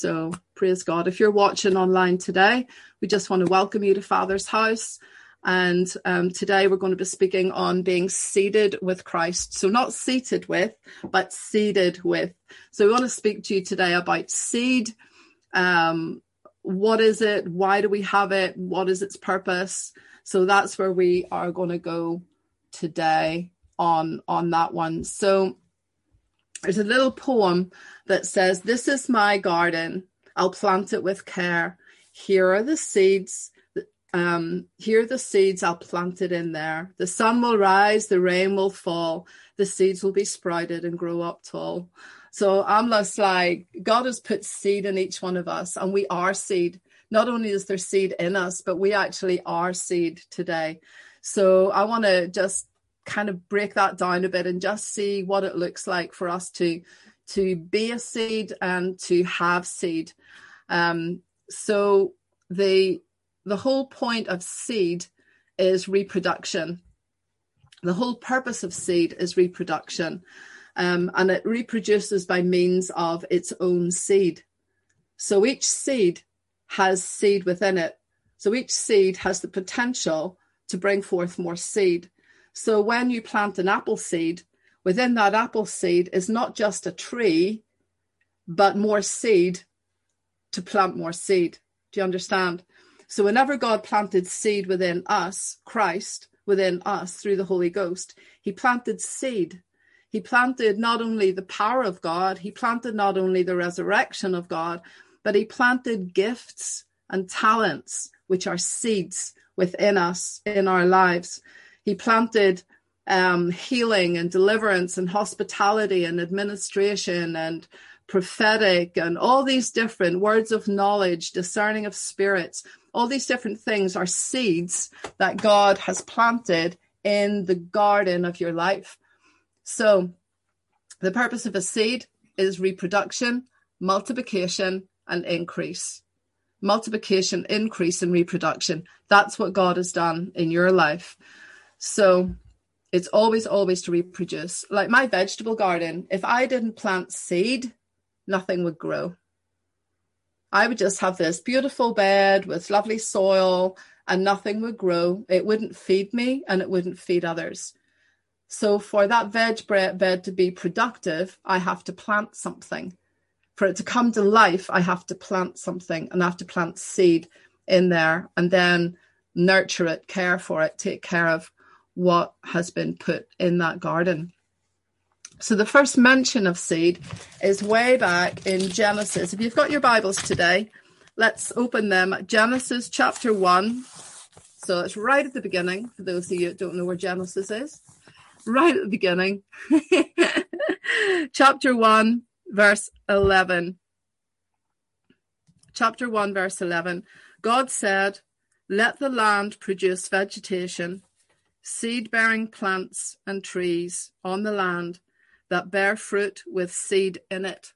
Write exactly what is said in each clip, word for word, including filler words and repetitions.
So praise God. If you're watching online today, we just want to welcome you to Father's House. And um, today we're going to be speaking on being seated with Christ. So not seated with, but seated with. So we want to speak to you today about seed. Um, what is it? Why do we have it? What is its purpose? So that's where we are going to go today on, on that one. So there's a little poem that says, "This is my garden. I'll plant it with care. Here are the seeds. Um, here are the seeds. I'll plant it in there. The sun will rise. The rain will fall. The seeds will be sprouted and grow up tall." So I'm just like, God has put seed in each one of us, and we are seed. Not only is there seed in us, but we actually are seed today. So I want to just kind of break that down a bit and just see what it looks like for us to to be a seed and to have seed. Um, so the the whole point of seed is reproduction. The whole purpose of seed is reproduction, um, and it reproduces by means of its own seed. So each seed has seed within it. So each seed has the potential to bring forth more seed. So when you plant an apple seed, within that apple seed is not just a tree, but more seed to plant more seed. Do you understand? So whenever God planted seed within us, Christ within us through the Holy Ghost, he planted seed. He planted not only the power of God, he planted not only the resurrection of God, but he planted gifts and talents, which are seeds within us, in our lives. He planted um, healing and deliverance and hospitality and administration and prophetic and all these different words of knowledge, discerning of spirits. All these different things are seeds that God has planted in the garden of your life. So the purpose of a seed is reproduction, multiplication, and increase. Multiplication, increase, and reproduction. That's what God has done in your life. So it's always, always to reproduce. Like my vegetable garden, if I didn't plant seed, nothing would grow. I would just have this beautiful bed with lovely soil and nothing would grow. It wouldn't feed me and it wouldn't feed others. So for that veg bed to be productive, I have to plant something. For it to come to life, I have to plant something, and I have to plant seed in there and then nurture it, care for it, take care of what has been put in that garden. So the first mention of seed is way back in Genesis. If you've got your Bibles today, let's open them. Genesis chapter one. So it's right at the beginning, for those of you that don't know where Genesis is. Right at the beginning. Chapter one, verse eleven. Chapter one, verse eleven. God said, "Let the land produce vegetation, seed-bearing plants and trees on the land that bear fruit with seed in it."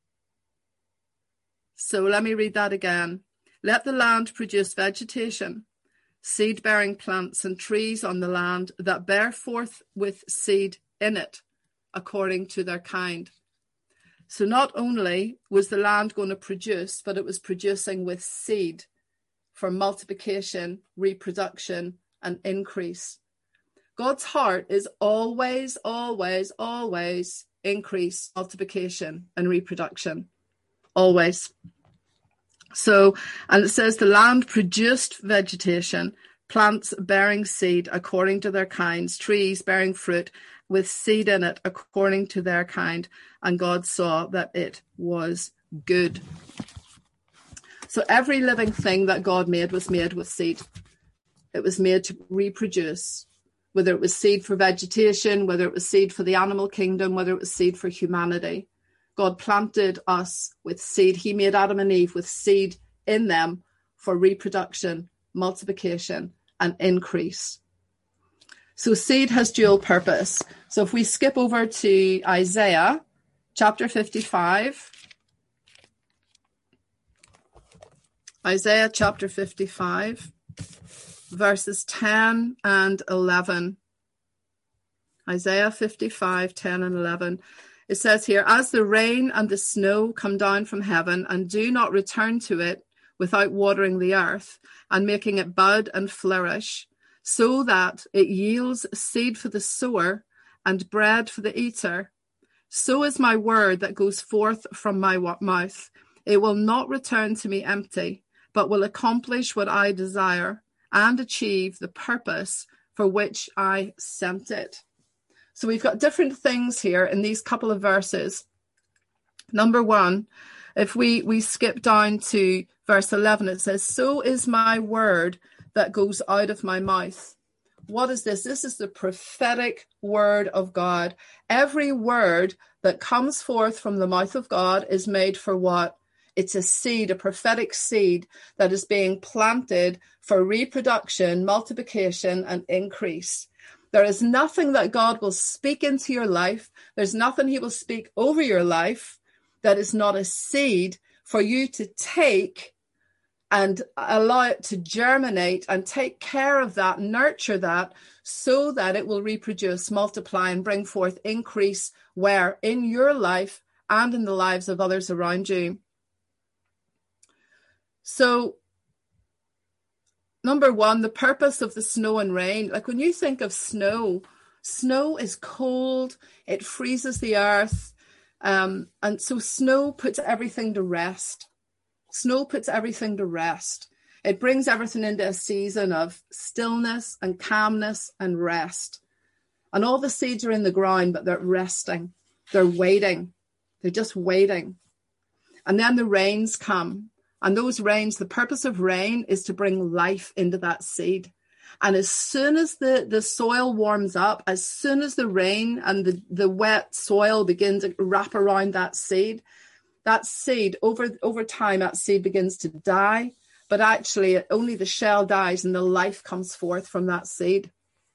So let me read that again. Let the land produce vegetation, seed-bearing plants and trees on the land that bear forth with seed in it, according to their kind. So not only was the land going to produce, but it was producing with seed for multiplication, reproduction, and increase. God's heart is always, always, always increase, multiplication, and reproduction. Always. So, and it says the land produced vegetation, plants bearing seed according to their kinds, trees bearing fruit with seed in it according to their kind. And God saw that it was good. So every living thing that God made was made with seed. It was made to reproduce. Whether it was seed for vegetation, whether it was seed for the animal kingdom, whether it was seed for humanity. God planted us with seed. He made Adam and Eve with seed in them for reproduction, multiplication, and increase. So seed has dual purpose. So if we skip over to Isaiah chapter fifty-five. Isaiah chapter fifty-five. Verses ten and eleven. Isaiah fifty-five, ten and eleven. It says here, as the rain and the snow come down from heaven and do not return to it without watering the earth and making it bud and flourish, so that it yields seed for the sower and bread for the eater, so is my word that goes forth from my mouth. It will not return to me empty, but will accomplish what I desire and achieve the purpose for which I sent it. So we've got different things here in these couple of verses. Number one, if we, we skip down to verse eleven, it says, so is my word that goes out of my mouth. What is this? This is the prophetic word of God. Every word that comes forth from the mouth of God is made for what? It's a seed, a prophetic seed that is being planted for reproduction, multiplication, and increase. There is nothing that God will speak into your life. There's nothing he will speak over your life that is not a seed for you to take and allow it to germinate and take care of that, nurture that, so that it will reproduce, multiply, and bring forth increase where? In your life and in the lives of others around you. So, number one, the purpose of the snow and rain. Like when you think of snow, snow is cold, it freezes the earth. Um, and so snow puts everything to rest. Snow puts everything to rest. It brings everything into a season of stillness and calmness and rest. And all the seeds are in the ground, but they're resting. They're waiting. They're just waiting. And then the rains come. And those rains, the purpose of rain is to bring life into that seed. And as soon as the, the soil warms up, as soon as the rain and the, the wet soil begin to wrap around that seed, that seed, over, over time, that seed begins to die. But actually, only the shell dies and the life comes forth from that seed.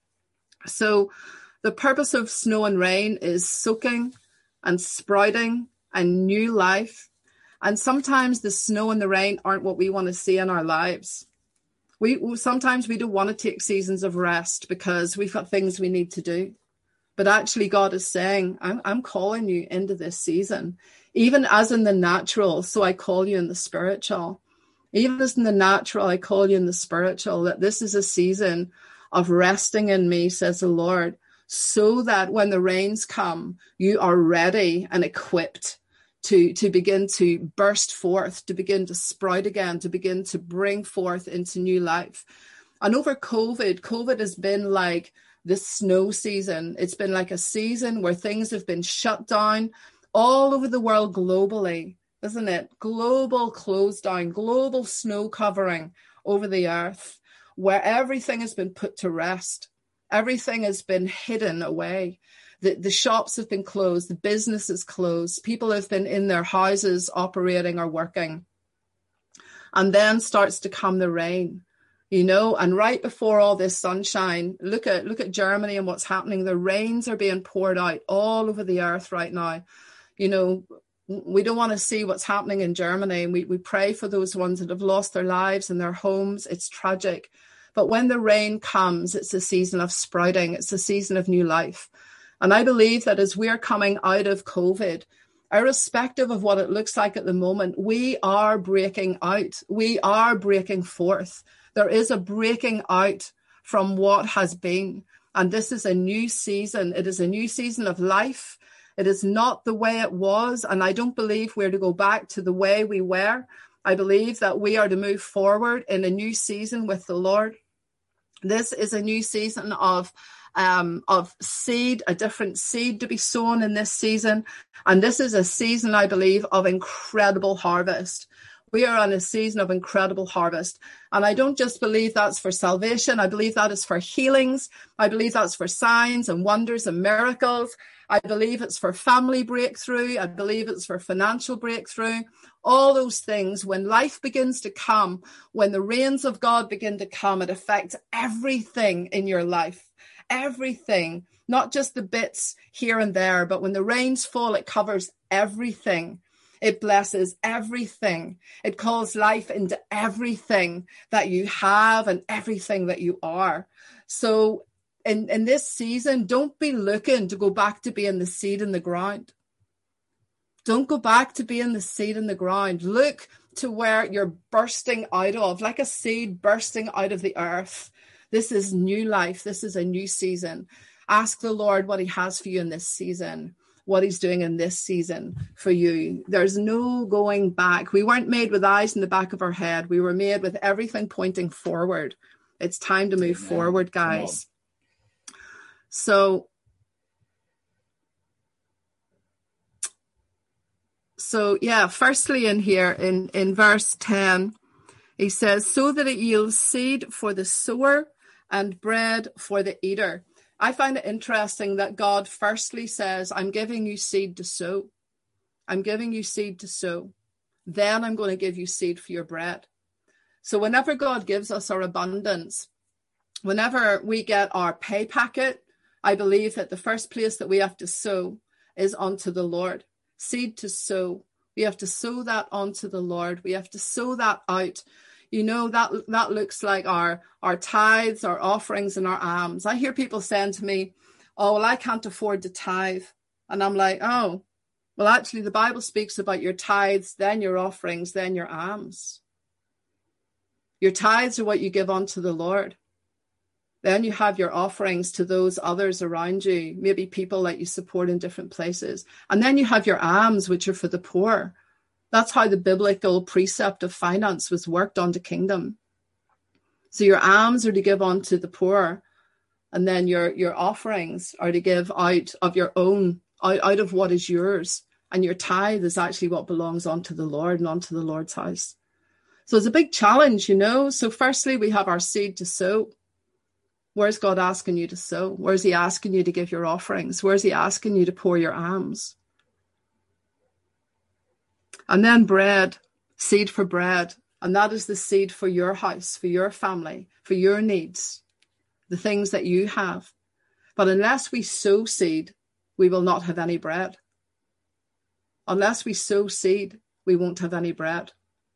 So the purpose of snow and rain is soaking and sprouting and new life. And sometimes the snow and the rain aren't what we want to see in our lives. We sometimes we don't want to take seasons of rest because we've got things we need to do. But actually God is saying, I'm, I'm calling you into this season, even as in the natural. So I call you in the spiritual. Even as in the natural, I call you in the spiritual, that this is a season of resting in me, says the Lord, so that when the rains come, you are ready and equipped to, to begin to burst forth, to begin to sprout again, to begin to bring forth into new life. And over COVID, COVID has been like this snow season. It's been like a season where things have been shut down all over the world globally, isn't it? Global close down, global snow covering over the earth, where everything has been put to rest. Everything has been hidden away. The, the shops have been closed. The business is closed. People have been in their houses operating or working. And then starts to come the rain, you know, and right before all this sunshine, look at look at Germany and what's happening. The rains are being poured out all over the earth right now. You know, we don't want to see what's happening in Germany. And we, we pray for those ones that have lost their lives and their homes. It's tragic. But when the rain comes, it's a season of sprouting. It's a season of new life. And I believe that as we're coming out of COVID, irrespective of what it looks like at the moment, we are breaking out. We are breaking forth. There is a breaking out from what has been. And this is a new season. It is a new season of life. It is not the way it was. And I don't believe we're to go back to the way we were. I believe that we are to move forward in a new season with the Lord. This is a new season of Um, of seed, a different seed to be sown in this season. And this is a season, I believe, of incredible harvest. We are on a season of incredible harvest. And I don't just believe that's for salvation. I believe that is for healings. I believe that's for signs and wonders and miracles. I believe it's for family breakthrough. I believe it's for financial breakthrough. All those things, when life begins to come, when the rains of God begin to come, it affects everything in your life. Everything, not just the bits here and there, but when the rains fall, it covers everything. It blesses everything. It calls life into everything that you have and everything that you are. So in, in this season, don't be looking to go back to being the seed in the ground. Don't go back to being the seed in the ground. Look to where you're bursting out of, like a seed bursting out of the earth. This is new life. This is a new season. Ask the Lord what he has for you in this season, what he's doing in this season for you. There's no going back. We weren't made with eyes in the back of our head. We were made with everything pointing forward. It's time to move Amen. Forward, guys. So, so yeah, firstly in here, in, in verse ten, he says, so that it yields seed for the sower and bread for the eater. I find it interesting that God firstly says, I'm giving you seed to sow. I'm giving you seed to sow. Then I'm going to give you seed for your bread. So whenever God gives us our abundance, whenever we get our pay packet, I believe that the first place that we have to sow is unto the Lord. Seed to sow. We have to sow that onto the Lord. We have to sow that out. You know, that that looks like our, our tithes, our offerings, and our alms. I hear people saying to me, oh, well, I can't afford to tithe. And I'm like, oh, well, actually, the Bible speaks about your tithes, then your offerings, then your alms. Your tithes are what you give unto the Lord. Then you have your offerings to those others around you, maybe people that you support in different places. And then you have your alms, which are for the poor. That's how the biblical precept of finance was worked on the kingdom. So your alms are to give unto the poor, and then your, your offerings are to give out of your own, out, out of what is yours. And your tithe is actually what belongs unto the Lord and unto the Lord's house. So it's a big challenge, you know. So firstly, we have our seed to sow. Where's God asking you to sow? Where's he asking you to give your offerings? Where's he asking you to pour your alms? And then bread, seed for bread. And that is the seed for your house, for your family, for your needs, the things that you have. But unless we sow seed, we will not have any bread. Unless we sow seed, we won't have any bread.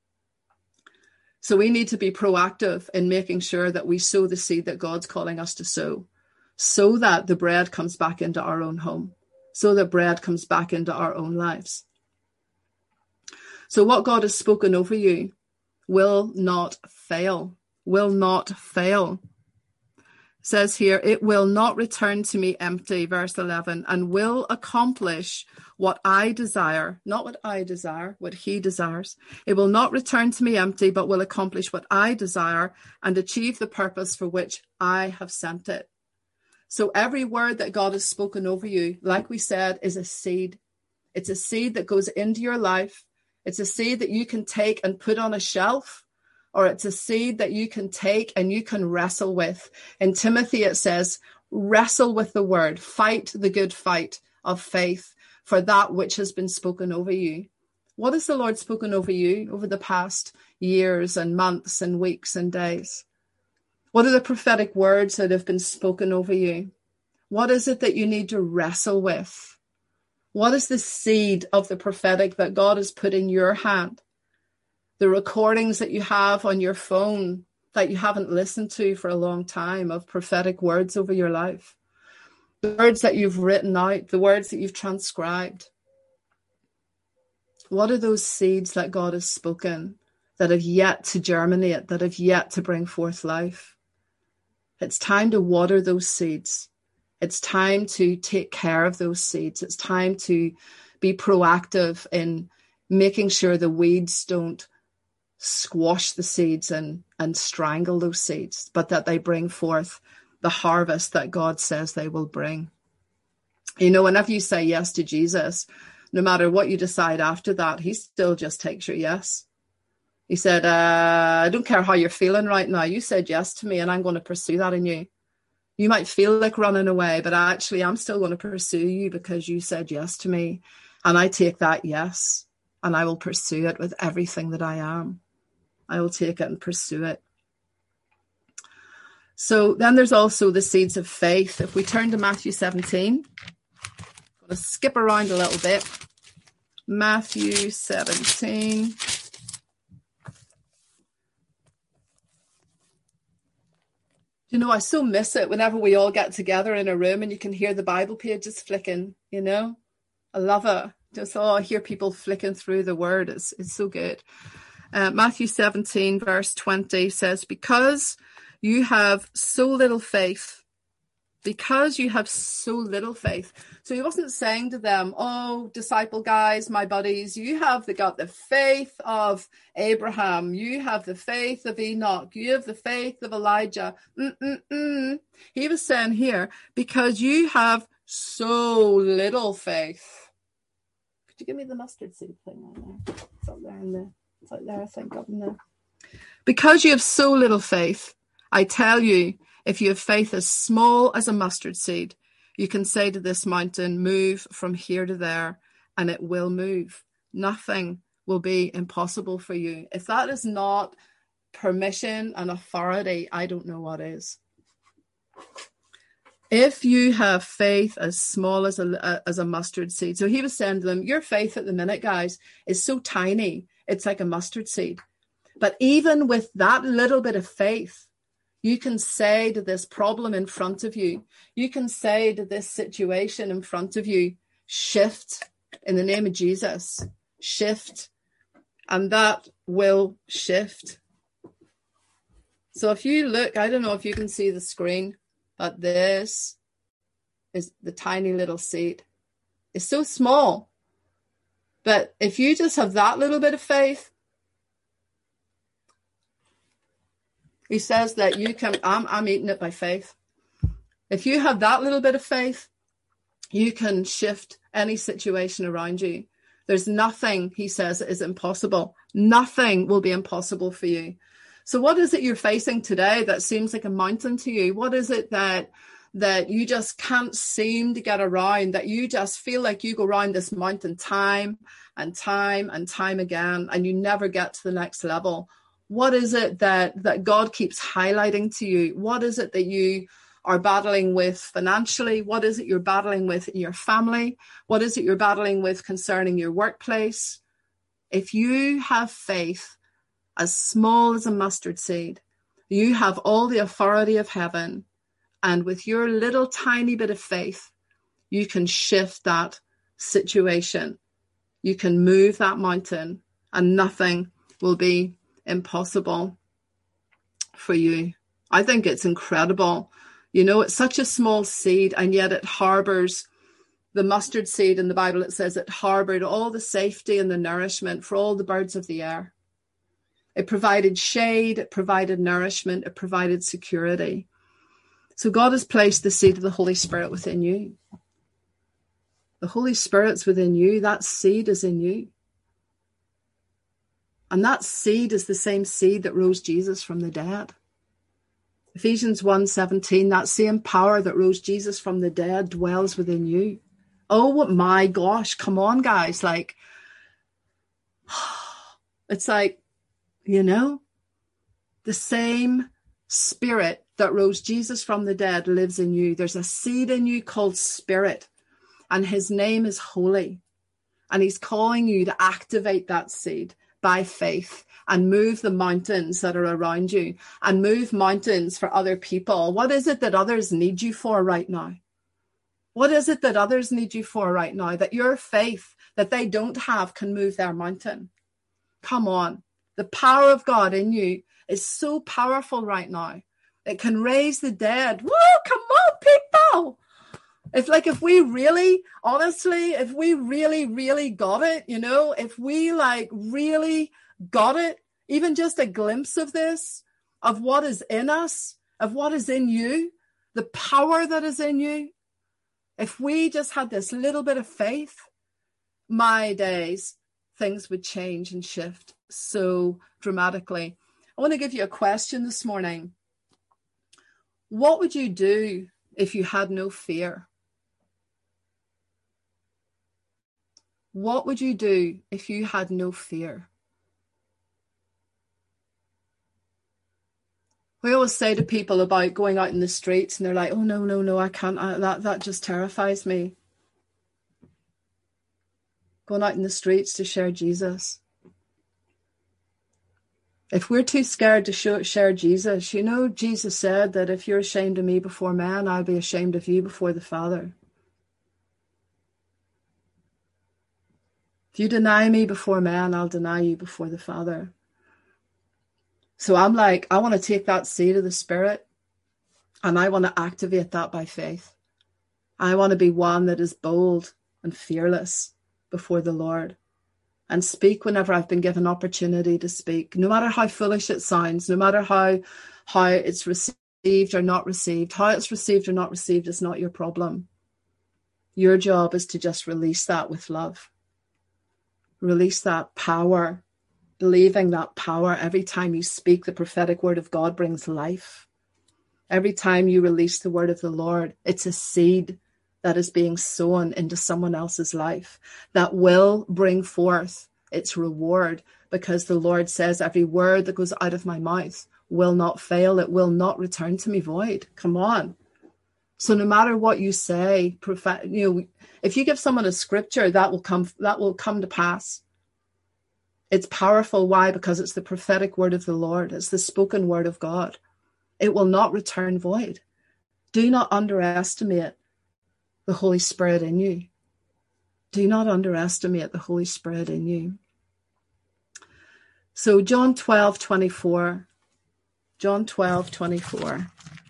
So we need to be proactive in making sure that we sow the seed that God's calling us to sow, so that the bread comes back into our own home, so that bread comes back into our own lives. So what God has spoken over you will not fail, will not fail. It says here, it will not return to me empty, verse eleven, and will accomplish what I desire, not what I desire, what he desires. It will not return to me empty, but will accomplish what I desire and achieve the purpose for which I have sent it. So every word that God has spoken over you, like we said, is a seed. It's a seed that goes into your life. It's a seed that you can take and put on a shelf, or it's a seed that you can take and you can wrestle with. In Timothy, it says, wrestle with the word, fight the good fight of faith for that which has been spoken over you. What has the Lord spoken over you over the past years and months and weeks and days? What are the prophetic words that have been spoken over you? What is it that you need to wrestle with? What is the seed of the prophetic that God has put in your hand? The recordings that you have on your phone that you haven't listened to for a long time of prophetic words over your life. The words that you've written out, the words that you've transcribed. What are those seeds that God has spoken that have yet to germinate, that have yet to bring forth life? It's time to water those seeds. It's time to take care of those seeds. It's time to be proactive in making sure the weeds don't squash the seeds and, and strangle those seeds, but that they bring forth the harvest that God says they will bring. You know, whenever you say yes to Jesus, no matter what you decide after that, he still just takes your yes. He said, uh, I don't care how you're feeling right now. You said yes to me and I'm going to pursue that in you. You might feel like running away, but actually I'm still going to pursue you because you said yes to me. And I take that yes, and I will pursue it with everything that I am. I will take it and pursue it. So then there's also the seeds of faith. If we turn to Matthew seventeen, I'm going to skip around a little bit. Matthew seventeen. You know, I so miss it whenever we all get together in a room and you can hear the Bible pages flicking, you know. I love it. Just, oh, I hear people flicking through the word. It's, it's so good. Uh, Matthew seventeen, verse twenty says, because you have so little faith, because you have so little faith. So he wasn't saying to them, oh, disciple guys, my buddies, you have the, got the faith of Abraham. You have the faith of Enoch. You have the faith of Elijah. Mm-mm-mm. He was saying here, because you have so little faith. Could you give me the mustard seed thing right there? It's up there in the, it's out there, I think, up in there. Because you have so little faith, I tell you, if you have faith as small as a mustard seed, you can say to this mountain, move from here to there, and it will move. Nothing will be impossible for you. If that is not permission and authority, I don't know what is. If you have faith as small as a, as a mustard seed. So he was saying to them, your faith at the minute, guys, is so tiny. It's like a mustard seed. But even with that little bit of faith, you can say to this problem in front of you, you can say to this situation in front of you, shift in the name of Jesus, shift, and that will shift. So if you look, I don't know if you can see the screen, but this is the tiny little seed. It's so small, but if you just have that little bit of faith, he says that you can, I'm, I'm eating it by faith. If you have that little bit of faith, you can shift any situation around you. There's nothing, he says, that is impossible. Nothing will be impossible for you. So what is it you're facing today that seems like a mountain to you? What is it that that you just can't seem to get around, that you just feel like you go around this mountain time and time and time again, and you never get to the next level? What is it that, that God keeps highlighting to you? What is it that you are battling with financially? What is it you're battling with in your family? What is it you're battling with concerning your workplace? If you have faith as small as a mustard seed, you have all the authority of heaven. And with your little tiny bit of faith, you can shift that situation. You can move that mountain, and nothing will be impossible for you. I think it's incredible. You know, it's such a small seed, and yet it harbors the mustard seed in the Bible. It says it harbored all the safety and the nourishment for all the birds of the air. It provided shade, it provided nourishment, it provided security. So God has placed the seed of the Holy Spirit within you. The Holy Spirit's within you. That seed is in you. And that seed is the same seed that rose Jesus from the dead. Ephesians one seventeen, that same power that rose Jesus from the dead dwells within you. Oh my gosh, come on, guys. Like, it's like, you know, the same spirit that rose Jesus from the dead lives in you. There's a seed in you called Spirit, and his name is Holy. And he's calling you to activate that seed by faith and move the mountains that are around you, and move mountains for other people. What is it that others need you for right now? What is it that others need you for right now, that your faith that they don't have can move their mountain? Come on. The power of God in you is so powerful right now. It can raise the dead. Woo, come on, people. It's like, if we really, honestly, if we really, really got it, you know, if we like really got it, even just a glimpse of this, of what is in us, of what is in you, the power that is in you, if we just had this little bit of faith, my days, things would change and shift so dramatically. I want to give you a question this morning. What would you do if you had no fear? What would you do if you had no fear? We always say to people about going out in the streets, and they're like, oh, no, no, no, I can't. I, that, that just terrifies me. Going out in the streets to share Jesus. If we're too scared to show, share Jesus, you know, Jesus said that if you're ashamed of me before man, I'll be ashamed of you before the Father. If you deny me before man, I'll deny you before the Father. So I'm like, I want to take that seed of the Spirit and I want to activate that by faith. I want to be one that is bold and fearless before the Lord and speak whenever I've been given opportunity to speak, no matter how foolish it sounds, no matter how, how it's received or not received. How it's received or not received is not your problem. Your job is to just release that with love. Release that power, believing that power. Every time you speak, the prophetic word of God brings life. Every time you release the word of the Lord, it's a seed that is being sown into someone else's life that will bring forth its reward, because the Lord says every word that goes out of my mouth will not fail. It will not return to me void. Come on. So no matter what you say, you know, if you give someone a scripture, that will come, that will come to pass. It's powerful. Why? Because it's the prophetic word of the Lord. It's the spoken word of God. It will not return void. Do not underestimate the Holy Spirit in you. Do not underestimate the Holy Spirit in you. So John twelve twenty-four. John twelve twenty-four.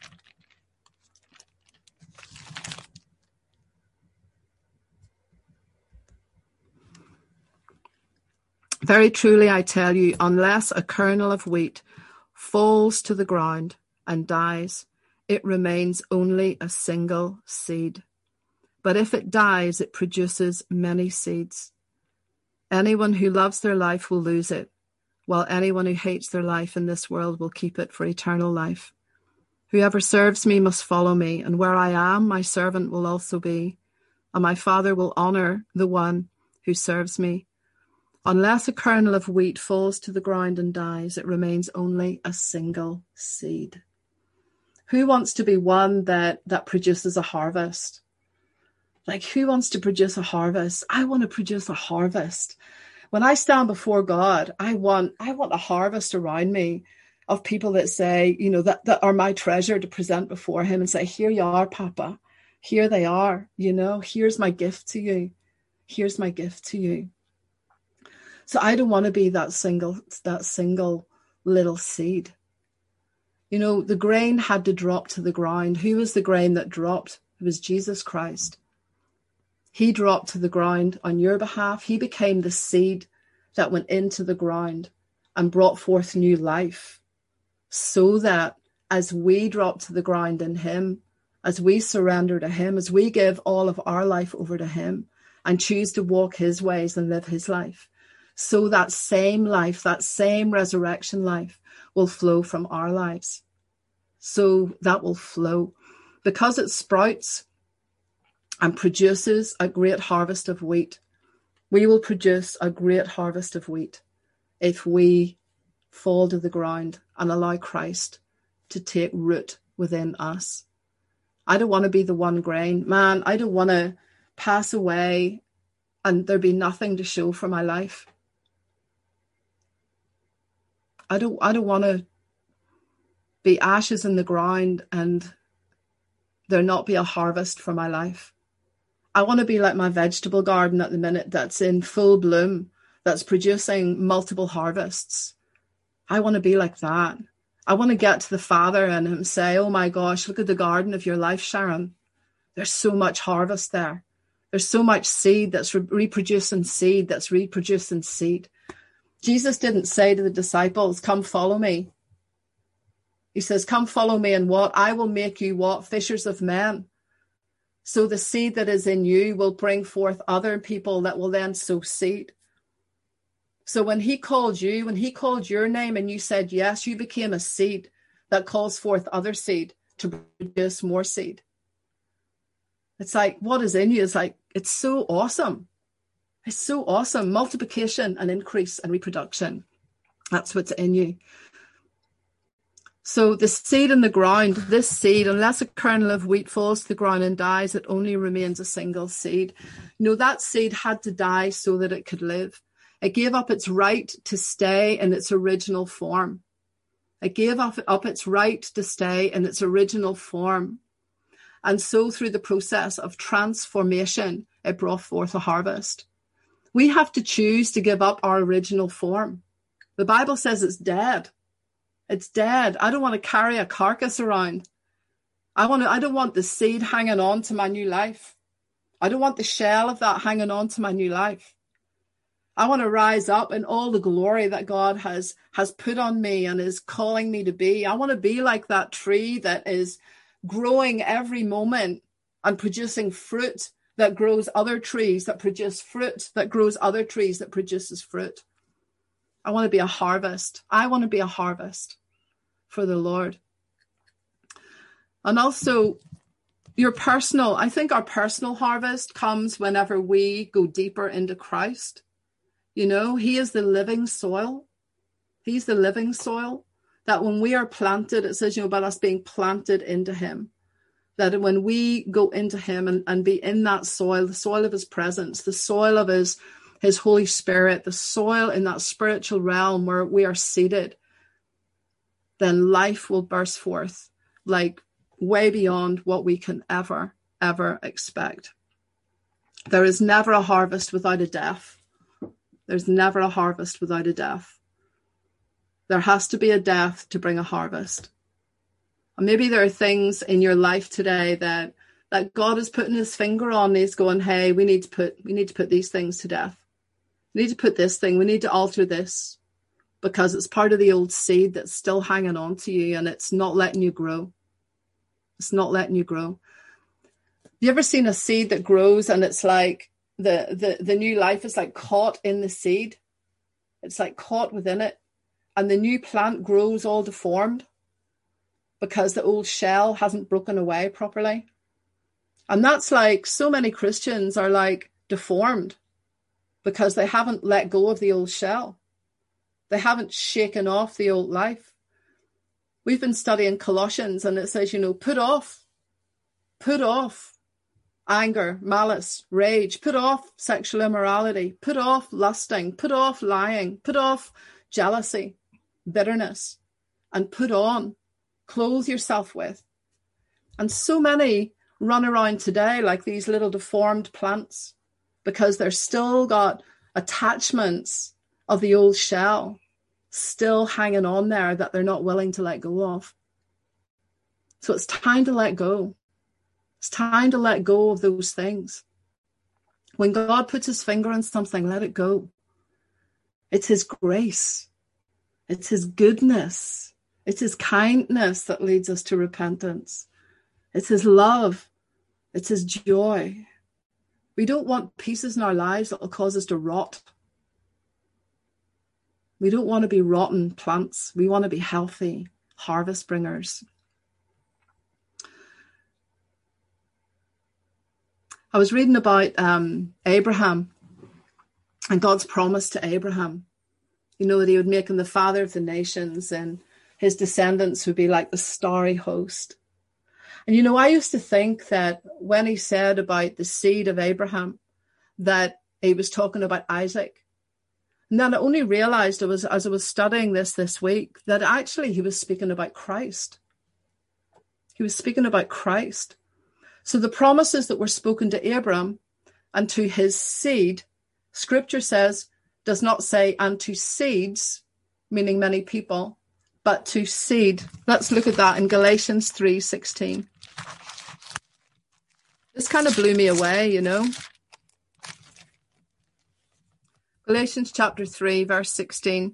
Very truly I tell you, unless a kernel of wheat falls to the ground and dies, it remains only a single seed. But if it dies, it produces many seeds. Anyone who loves their life will lose it, while anyone who hates their life in this world will keep it for eternal life. Whoever serves me must follow me, and where I am, my servant will also be, and my Father will honor the one who serves me. Unless a kernel of wheat falls to the ground and dies, it remains only a single seed. Who wants to be one that, that produces a harvest? Like, who wants to produce a harvest? I want to produce a harvest. When I stand before God, I want, I want a harvest around me of people that say, you know, that, that are my treasure to present before him and say, here you are, Papa. Here they are. You know, here's my gift to you. Here's my gift to you. So I don't want to be that single, that single little seed. You know, the grain had to drop to the ground. Who was the grain that dropped? It was Jesus Christ. He dropped to the ground on your behalf. He became the seed that went into the ground and brought forth new life, so that as we drop to the ground in him, as we surrender to him, as we give all of our life over to him and choose to walk his ways and live his life, so that same life, that same resurrection life will flow from our lives. So that will flow because it sprouts and produces a great harvest of wheat. We will produce a great harvest of wheat if we fall to the ground and allow Christ to take root within us. I don't want to be the one grain. Man, I don't want to pass away and there be nothing to show for my life. I don't, I don't want to be ashes in the ground and there not be a harvest for my life. I want to be like my vegetable garden at the minute that's in full bloom, that's producing multiple harvests. I want to be like that. I want to get to the Father and him say, oh my gosh, look at the garden of your life, Sharon. There's so much harvest there. There's so much seed that's re- reproducing seed, that's reproducing seed. Jesus didn't say to the disciples, come follow me. He says, come follow me and what? I will make you what? Fishers of men. So the seed that is in you will bring forth other people that will then sow seed. So when he called you, when he called your name and you said yes, you became a seed that calls forth other seed to produce more seed. It's like, what is in you is like, it's so awesome. It's so awesome. Multiplication and increase and reproduction. That's what's in you. So the seed in the ground, this seed, unless a kernel of wheat falls to the ground and dies, it only remains a single seed. You know, that seed had to die so that it could live. It gave up its right to stay in its original form. It gave up, up its right to stay in its original form. And so through the process of transformation, it brought forth a harvest. We have to choose to give up our original form. The Bible says it's dead. It's dead. I don't want to carry a carcass around. I want to, I don't want the seed hanging on to my new life. I don't want the shell of that hanging on to my new life. I want to rise up in all the glory that God has, has put on me and is calling me to be. I want to be like that tree that is growing every moment and producing fruit that grows other trees that produce fruit, that grows other trees that produces fruit. I want to be a harvest. I want to be a harvest for the Lord. And also your personal, I think our personal harvest comes whenever we go deeper into Christ. You know, he is the living soil. He's the living soil that when we are planted, it says, you know, about us being planted into him. That when we go into him and, and be in that soil, the soil of his presence, the soil of his, his Holy Spirit, the soil in that spiritual realm where we are seated, then life will burst forth like way beyond what we can ever, ever expect. There is never a harvest without a death. There's never a harvest without a death. There has to be a death to bring a harvest. And maybe there are things in your life today that, that God is putting his finger on. He's going, hey, we need to put, we need to put these things to death. We need to put this thing, we need to alter this because it's part of the old seed that's still hanging on to you and it's not letting you grow. It's not letting you grow. Have you ever seen a seed that grows and it's like the, the, the new life is like caught in the seed? It's like caught within it. And the new plant grows all deformed because the old shell hasn't broken away properly. And that's like so many Christians are like deformed because they haven't let go of the old shell. They haven't shaken off the old life. We've been studying Colossians and it says, you know, put off, put off anger, malice, rage, put off sexual immorality, put off lusting, put off lying, put off jealousy, bitterness, and put on, clothe yourself with. And so many run around today like these little deformed plants because they're still got attachments of the old shell still hanging on there that they're not willing to let go of. So it's time to let go. It's time to let go of those things. When God puts his finger on something, let it go. It's his grace. It's his goodness. It's his kindness that leads us to repentance. It's his love. It's his joy. We don't want pieces in our lives that will cause us to rot. We don't want to be rotten plants. We want to be healthy harvest bringers. I was reading about um, Abraham and God's promise to Abraham. You know, that he would make him the father of the nations and his descendants would be like the starry host. And, you know, I used to think that when he said about the seed of Abraham, that he was talking about Isaac. And then I only realized it was as I was studying this this week that actually he was speaking about Christ. He was speaking about Christ. So the promises that were spoken to Abram and to his seed, scripture says, does not say and to seeds, meaning many people, but to seed. Let's look at that in Galatians three sixteen. This kind of blew me away, you know. Galatians chapter three, verse sixteen.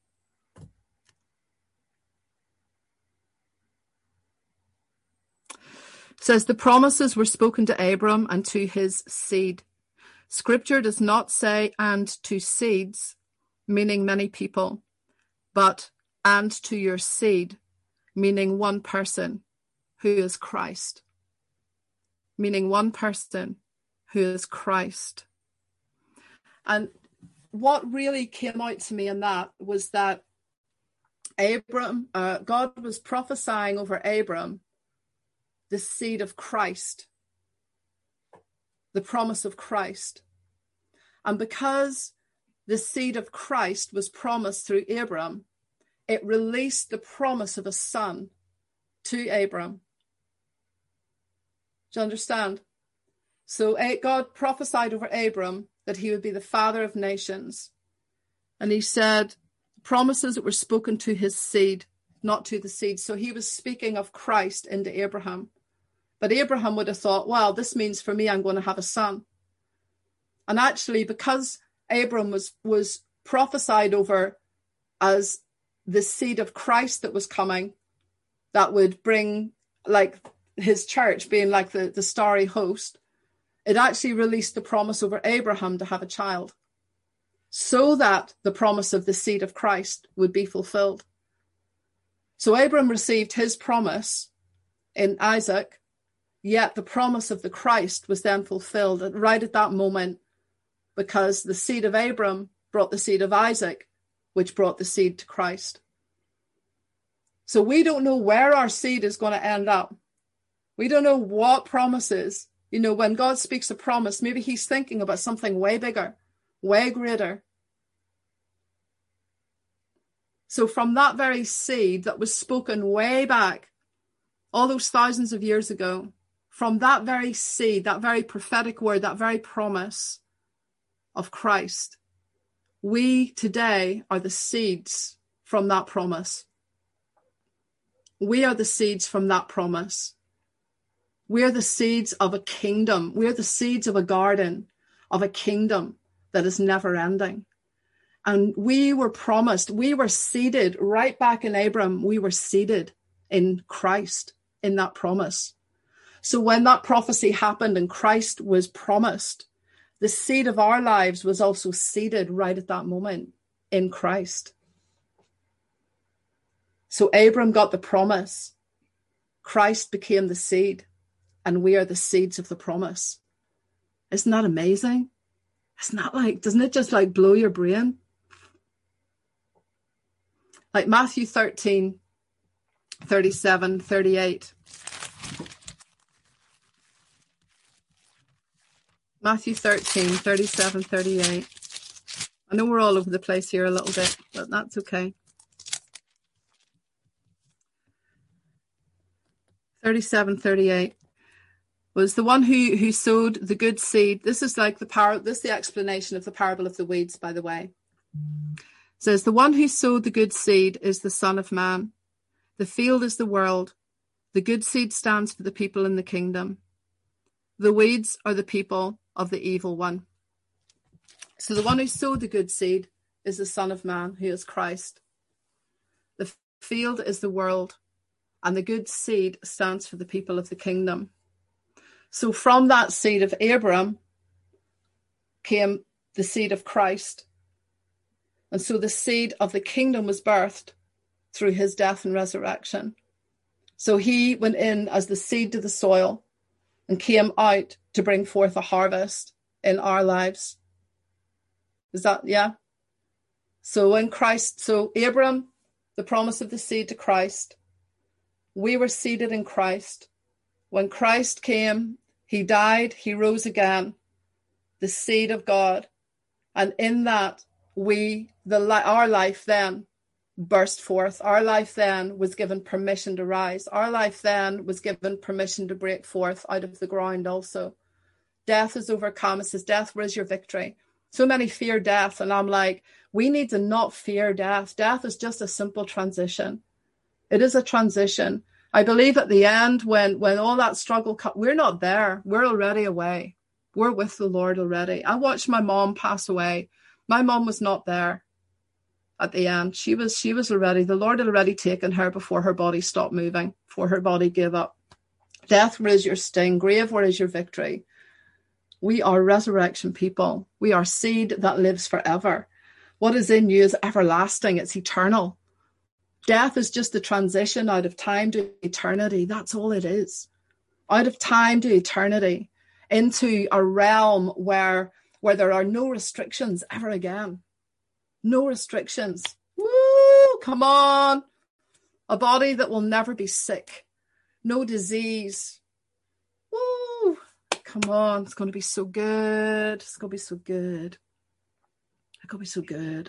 Says the promises were spoken to Abram and to his seed. Scripture does not say and to seeds, meaning many people, but and to your seed, meaning one person who is Christ. Meaning one person who is Christ. And what really came out to me in that was that Abram, uh, God was prophesying over Abram the seed of Christ, the promise of Christ. And because the seed of Christ was promised through Abram, it released the promise of a son to Abram. Do you understand? So God prophesied over Abram that he would be the father of nations. And he said promises that were spoken to his seed, not to the seed. So he was speaking of Christ into Abraham. But Abraham would have thought, well, this means for me, I'm going to have a son. And actually, because Abram was, was prophesied over as the seed of Christ that was coming, that would bring like his church being like the, the starry host, it actually released the promise over Abraham to have a child, so that the promise of the seed of Christ would be fulfilled. So Abram received his promise in Isaac, yet the promise of the Christ was then fulfilled right at that moment, because the seed of Abram brought the seed of Isaac, which brought the seed to Christ. So we don't know where our seed is going to end up. We don't know what promises. You know, when God speaks a promise, maybe he's thinking about something way bigger, way greater. So from that very seed that was spoken way back, all those thousands of years ago, from that very seed, that very prophetic word, that very promise of Christ, we today are the seeds from that promise. We are the seeds from that promise. We're the seeds of a kingdom. We're the seeds of a garden, of a kingdom that is never ending. And we were promised, we were seeded right back in Abram. We were seeded in Christ, in that promise. So when that prophecy happened and Christ was promised, the seed of our lives was also seeded right at that moment in Christ. So Abram got the promise. Christ became the seed, and we are the seeds of the promise. Isn't that amazing? Isn't that like, doesn't it just like blow your brain? Like Matthew thirteen, thirty-seven, thirty-eight. Matthew thirteen, thirty-seven, thirty-eight. I know we're all over the place here a little bit, but that's okay. thirty-seven, thirty-eight. Was the one who, who sowed the good seed. This is like the par- this is the explanation of the parable of the weeds, by the way. It says, the one who sowed the good seed is the Son of Man. The field is the world. The good seed stands for the people in the kingdom. The weeds are the people of the evil one. So the one who sowed the good seed is the Son of Man, who is Christ. The field is the world, and the good seed stands for the people of the kingdom. So from that seed of Abraham came the seed of Christ. And so the seed of the kingdom was birthed through his death and resurrection. So he went in as the seed to the soil and came out to bring forth a harvest in our lives. Is that, yeah? So when Christ, so Abraham, the promise of the seed to Christ, we were seeded in Christ. When Christ came, he died, he rose again, the seed of God. And in that, we, the our life then burst forth. Our life then was given permission to rise. Our life then was given permission to break forth out of the ground also. Death is overcome. It says, death, where is your victory? So many fear death. And I'm like, we need to not fear death. Death is just a simple transition. It is a transition. I believe at the end, when, when all that struggle comes, we're not there. We're already away. We're with the Lord already. I watched my mom pass away. My mom was not there at the end. She was, she was already, the Lord had already taken her before her body stopped moving, before her body gave up. Death, where is your sting? Grave, where is your victory? We are resurrection people. We are seed that lives forever. What is in you is everlasting. It's eternal. Death is just the transition out of time to eternity. That's all it is. Out of time to eternity, into a realm where, where there are no restrictions ever again. No restrictions. Woo! Come on. A body that will never be sick. No disease. Woo! Come on. It's going to be so good. It's going to be so good. It's going to be so good.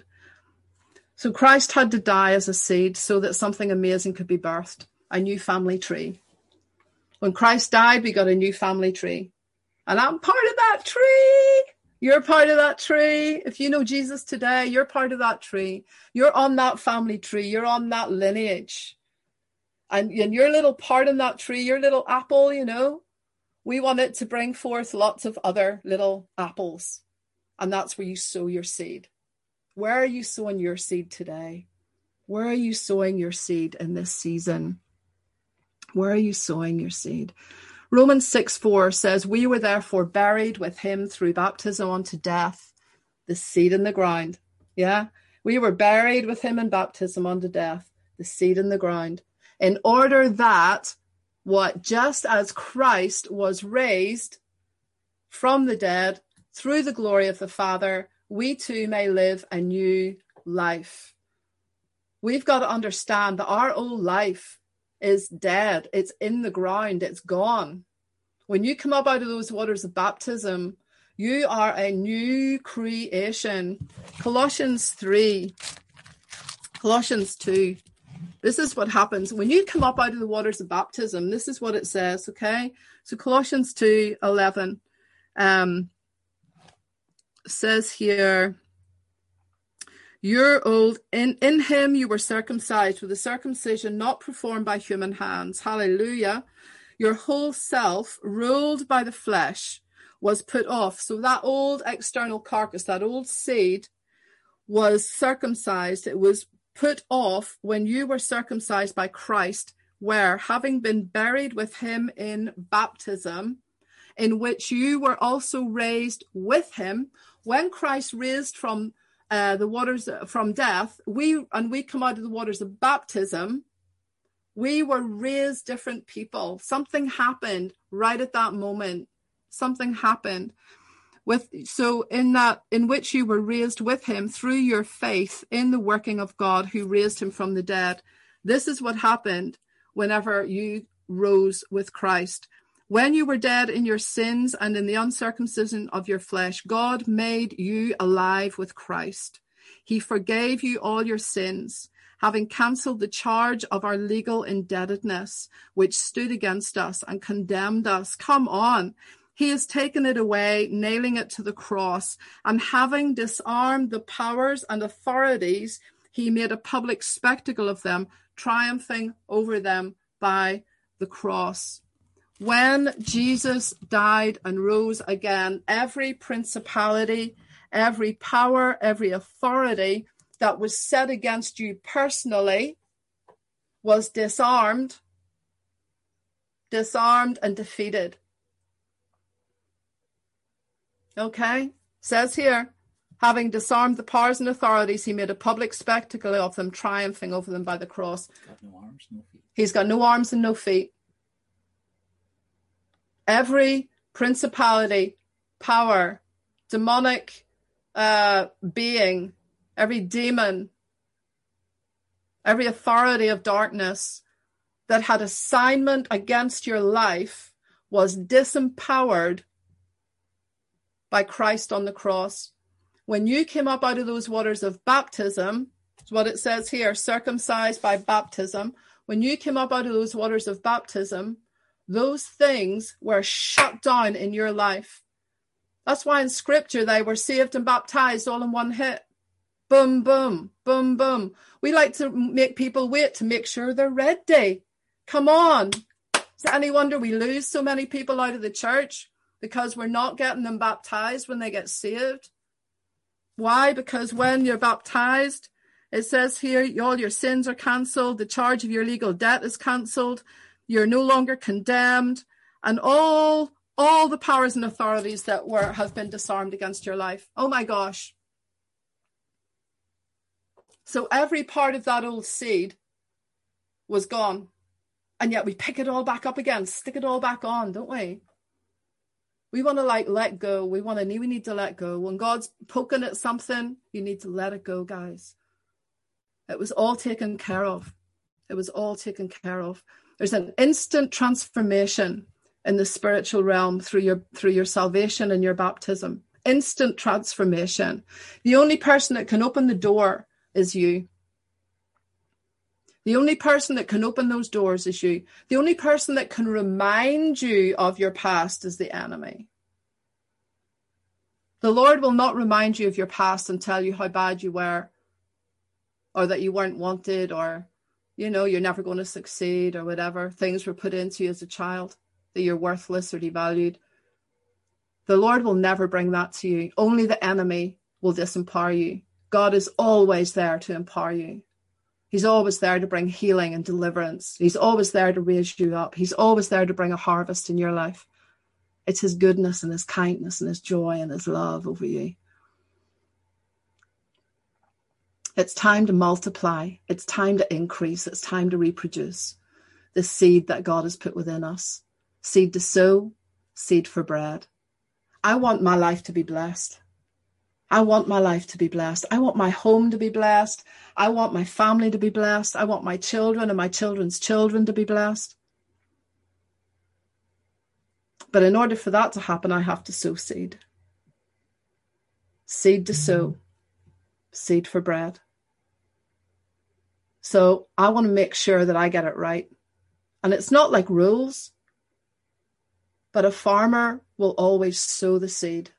So Christ had to die as a seed so that something amazing could be birthed, a new family tree. When Christ died, we got a new family tree. And I'm part of that tree. You're part of that tree. If you know Jesus today, you're part of that tree. You're on that family tree. You're on that lineage. And, and your little part in that tree, your little apple, you know, we want it to bring forth lots of other little apples. And that's where you sow your seed. Where are you sowing your seed today? Where are you sowing your seed in this season? Where are you sowing your seed? Romans six four says, we were therefore buried with him through baptism unto death, the seed in the ground. Yeah, we were buried with him in baptism unto death, the seed in the ground, in order that what just as Christ was raised from the dead through the glory of the Father, we too may live a new life. We've got to understand that our old life is dead. It's in the ground. It's gone. When you come up out of those waters of baptism, you are a new creation. Colossians three, Colossians two. This is what happens when you come up out of the waters of baptism. This is what it says. Okay. So Colossians two eleven um, says here, you're old. In, in him you were circumcised with a circumcision not performed by human hands. Hallelujah. Your whole self, ruled by the flesh, was put off. So that old external carcass, that old seed, was circumcised. It was put off when you were circumcised by Christ, where, having been buried with him in baptism, in which you were also raised with him. When Christ raised from Uh, the waters from death, we and we come out of the waters of baptism, we were raised different people. Something happened right at that moment. Something happened with so in that in which you were raised with him through your faith in the working of God who raised him from the dead. This is what happened whenever you rose with Christ. When you were dead in your sins and in the uncircumcision of your flesh, God made you alive with Christ. He forgave you all your sins, having cancelled the charge of our legal indebtedness, which stood against us and condemned us. Come on. He has taken it away, nailing it to the cross, and having disarmed the powers and authorities, he made a public spectacle of them, triumphing over them by the cross. When Jesus died and rose again, every principality, every power, every authority that was set against you personally was disarmed, disarmed and defeated. Okay, says here, having disarmed the powers and authorities, he made a public spectacle of them, triumphing over them by the cross. Got no arms, no feet. He's got no arms and no feet. Every principality, power, demonic uh, being, every demon, every authority of darkness that had assignment against your life was disempowered by Christ on the cross. When you came up out of those waters of baptism, is what it says here, circumcised by baptism. When you came up out of those waters of baptism, those things were shut down in your life. That's why in scripture they were saved and baptized all in one hit. Boom, boom, boom, boom. We like to make people wait to make sure they're ready. Come on. Is it any wonder we lose so many people out of the church? Because we're not getting them baptized when they get saved. Why? Because when you're baptized, it says here, all your sins are cancelled. The charge of your legal debt is cancelled. You're no longer condemned, and all all the powers and authorities that were have been disarmed against your life. Oh my gosh. So every part of that old seed was gone. And yet we pick it all back up again, stick it all back on, don't we? We want to like let go. We want to we need to let go. When God's poking at something, you need to let it go, guys. It was all taken care of. It was all taken care of. There's an instant transformation in the spiritual realm through your through your salvation and your baptism. Instant transformation. The only person that can open the door is you. The only person that can open those doors is you. The only person that can remind you of your past is the enemy. The Lord will not remind you of your past and tell you how bad you were, or that you weren't wanted, or, you know, you're never going to succeed, or whatever things were put into you as a child, that you're worthless or devalued. The Lord will never bring that to you. Only the enemy will disempower you. God is always there to empower you. He's always there to bring healing and deliverance. He's always there to raise you up. He's always there to bring a harvest in your life. It's his goodness and his kindness and his joy and his love over you. It's time to multiply. It's time to increase. It's time to reproduce the seed that God has put within us. Seed to sow, seed for bread. I want my life to be blessed. I want my life to be blessed. I want my home to be blessed. I want my family to be blessed. I want my children and my children's children to be blessed. But in order for that to happen, I have to sow seed. Seed to sow, seed for bread. So I want to make sure that I get it right. And it's not like rules, but a farmer will always sow the seed.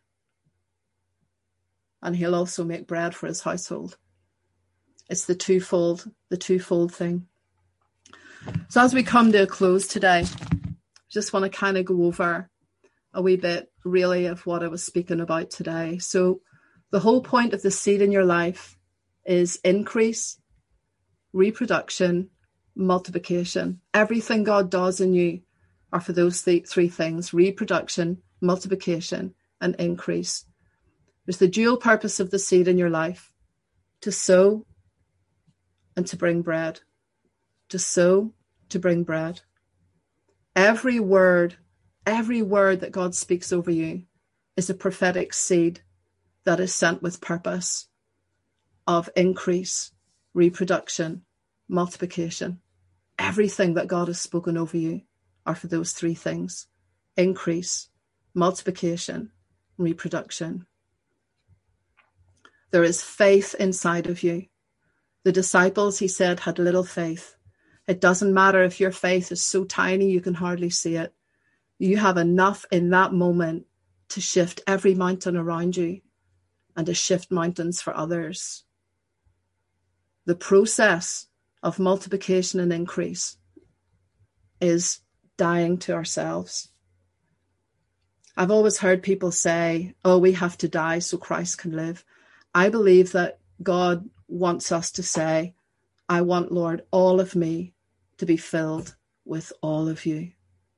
And he'll also make bread for his household. It's the twofold, the twofold thing. So as we come to a close today, I just want to kind of go over a wee bit really of what I was speaking about today. So the whole point of the seed in your life is increase, reproduction, multiplication. Everything God does in you are for those th- three things: reproduction, multiplication, and increase. There's the dual purpose of the seed in your life: to sow and to bring bread. To sow, to bring bread. Every word, every word that God speaks over you is a prophetic seed that is sent with purpose of increase, reproduction, multiplication. Everything that God has spoken over you are for those three things: increase, multiplication, reproduction. There is faith inside of you. The disciples, he said, had little faith. It doesn't matter if your faith is so tiny you can hardly see it. You have enough in that moment to shift every mountain around you and to shift mountains for others. The process of multiplication and increase is dying to ourselves. I've always heard people say, oh, we have to die so Christ can live. I believe that God wants us to say, I want, Lord, all of me to be filled with all of you.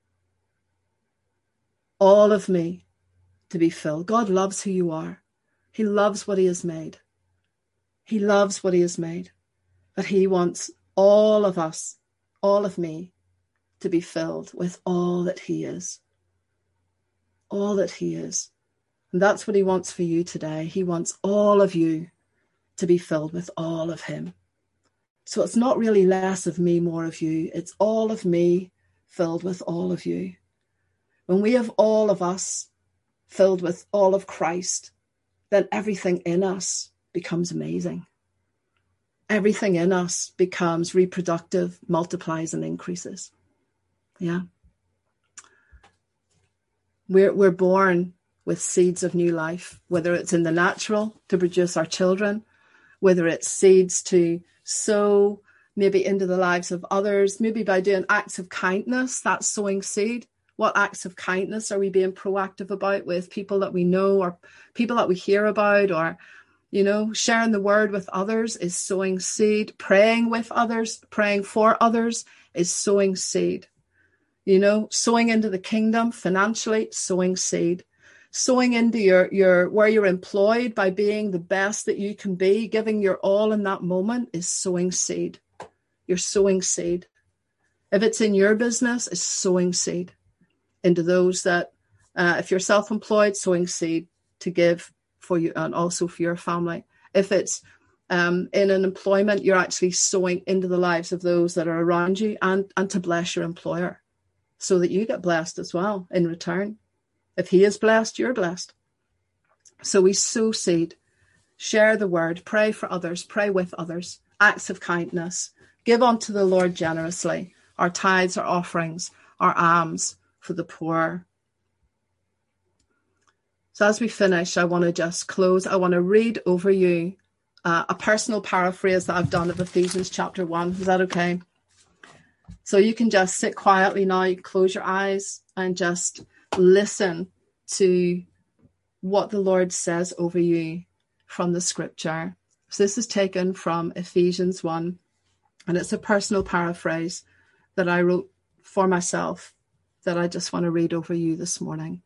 All of me to be filled. God loves who you are. He loves what he has made. He loves what he has made. But he wants all of us, all of me, to be filled with all that he is. All that he is. And that's what he wants for you today. He wants all of you to be filled with all of him. So it's not really less of me, more of you. It's all of me filled with all of you. When we have all of us filled with all of Christ, then everything in us becomes amazing. Everything in us becomes reproductive, multiplies and increases. Yeah. We're, we're born with seeds of new life, whether it's in the natural to produce our children, whether it's seeds to sow maybe into the lives of others, maybe by doing acts of kindness, that's sowing seed. What acts of kindness are we being proactive about with people that we know or people that we hear about, or, you know, sharing the word with others is sowing seed. Praying with others, praying for others is sowing seed. You know, sowing into the kingdom financially, sowing seed. Sowing into your, your where you're employed by being the best that you can be, giving your all in that moment is sowing seed. You're sowing seed. If it's in your business, it's sowing seed into those that, uh, if you're self-employed, sowing seed to give for you and also for your family. If it's um, in an employment, you're actually sowing into the lives of those that are around you and, and to bless your employer so that you get blessed as well in return. If he is blessed, you're blessed. So we sow seed, share the word, pray for others, pray with others, acts of kindness, give unto the Lord generously, our tithes, our offerings, our alms for the poor. So as we finish, I want to just close. I want to read over you uh, a personal paraphrase that I've done of Ephesians chapter one. Is that okay? So you can just sit quietly now, you can close your eyes and just listen to what the Lord says over you from the scripture. So this is taken from Ephesians one, and it's a personal paraphrase that I wrote for myself that I just want to read over you this morning.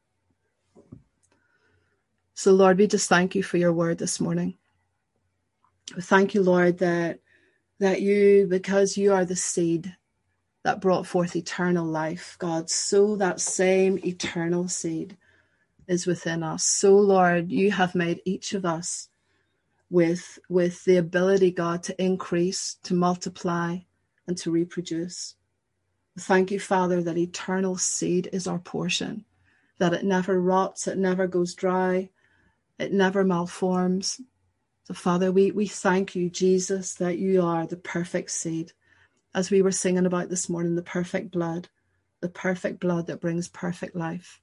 So Lord, we just thank you for your word this morning. We thank you, Lord, that, that you, because you are the seed that brought forth eternal life, God, so that same eternal seed is within us. So, Lord, you have made each of us with, with the ability, God, to increase, to multiply, and to reproduce. Thank you, Father, that eternal seed is our portion, that it never rots, it never goes dry, it never malforms. So, Father, we, we thank you, Jesus, that you are the perfect seed. As we were singing about this morning, the perfect blood, the perfect blood that brings perfect life.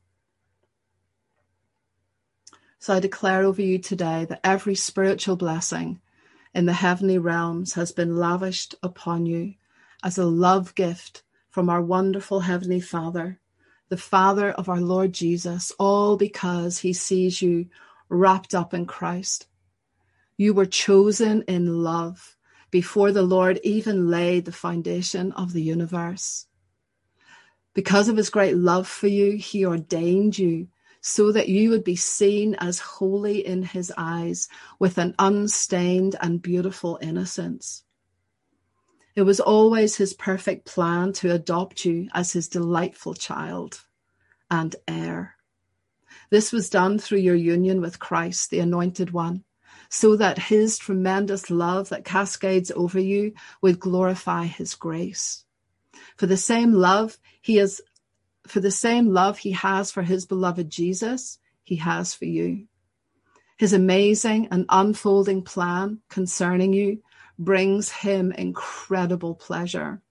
So I declare over you today that every spiritual blessing in the heavenly realms has been lavished upon you as a love gift from our wonderful Heavenly Father, the Father of our Lord Jesus, all because he sees you wrapped up in Christ. You were chosen in love before the Lord even laid the foundation of the universe. Because of his great love for you, he ordained you so that you would be seen as holy in his eyes with an unstained and beautiful innocence. It was always his perfect plan to adopt you as his delightful child and heir. This was done through your union with Christ, the Anointed One, so that his tremendous love that cascades over you would glorify his grace. For the same love he has, for the same love he has for his beloved Jesus, he has for you. His amazing and unfolding plan concerning you brings him incredible pleasure.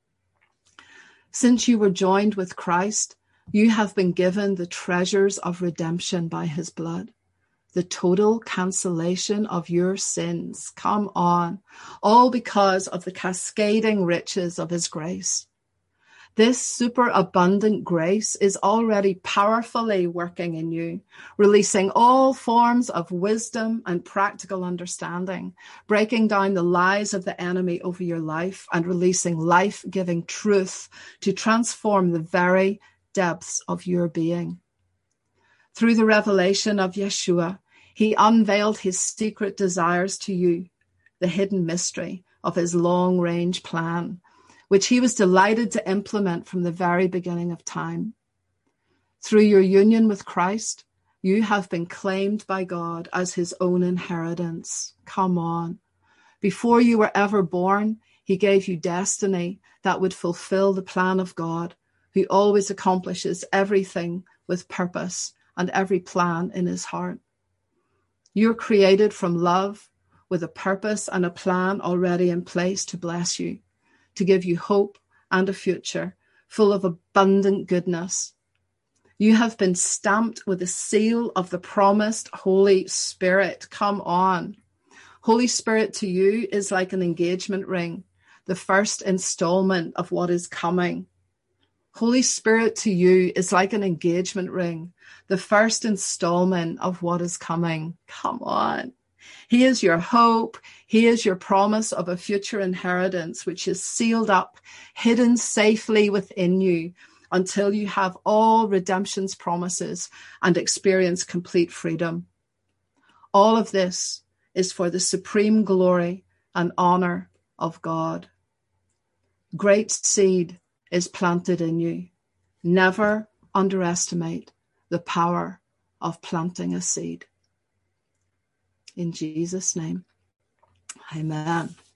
Since you were joined with Christ, you have been given the treasures of redemption by his blood. The total cancellation of your sins. Come on. All because of the cascading riches of his grace. This superabundant grace is already powerfully working in you, releasing all forms of wisdom and practical understanding, breaking down the lies of the enemy over your life and releasing life-giving truth to transform the very depths of your being. Through the revelation of Yeshua, he unveiled his secret desires to you, the hidden mystery of his long-range plan, which he was delighted to implement from the very beginning of time. Through your union with Christ, you have been claimed by God as his own inheritance. Come on. Before you were ever born, he gave you destiny that would fulfill the plan of God, who always accomplishes everything with purpose and every plan in his heart. You're created from love with a purpose and a plan already in place to bless you, to give you hope and a future full of abundant goodness. You have been stamped with the seal of the promised Holy Spirit. Come on. Holy Spirit to you is like an engagement ring, the first installment of what is coming. Holy Spirit to you is like an engagement ring, the first installment of what is coming. Come on. He is your hope. He is your promise of a future inheritance, which is sealed up, hidden safely within you until you have all redemption's promises and experience complete freedom. All of this is for the supreme glory and honor of God. Great seed is planted in you. Never underestimate the power of planting a seed. In Jesus' name, amen.